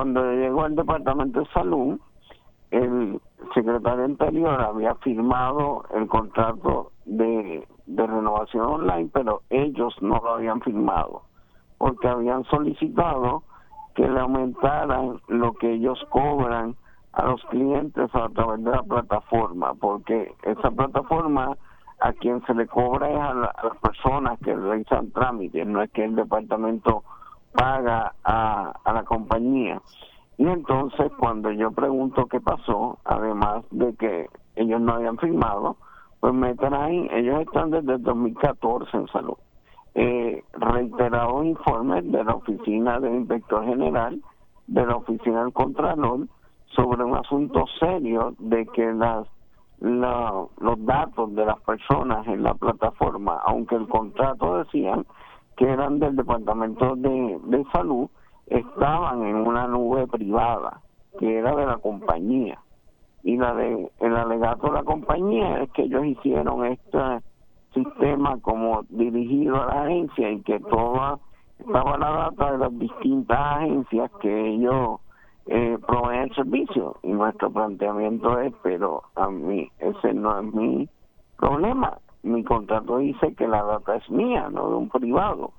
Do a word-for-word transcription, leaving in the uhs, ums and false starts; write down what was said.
cuando llegó al Departamento de Salud, el secretario anterior había firmado el contrato de, de renovación online, pero ellos no lo habían firmado, porque habían solicitado que le aumentaran lo que ellos cobran a los clientes a través de la plataforma, porque esa plataforma a quien se le cobra es a, la, a las personas que realizan trámites, no es que el departamento paga a, a la compañía. Y entonces cuando yo pregunto qué pasó, además de que ellos no habían firmado, pues me traen, ellos están desde el dos mil catorce en salud. Eh, reiterados informes de la oficina del inspector general, de la oficina del contralor, sobre un asunto serio de que las la, los datos de las personas en la plataforma, aunque el contrato decían que eran del Departamento de, de Salud, estaban en una nube privada que era de la compañía, y la de el alegato de la compañía es que ellos hicieron este sistema como dirigido a la agencia y que toda estaba la data de las distintas agencias que ellos eh, proveen el servicio, y nuestro planteamiento es, pero a mí ese no es mi problema, mi contrato dice que la data es mía, no de un privado.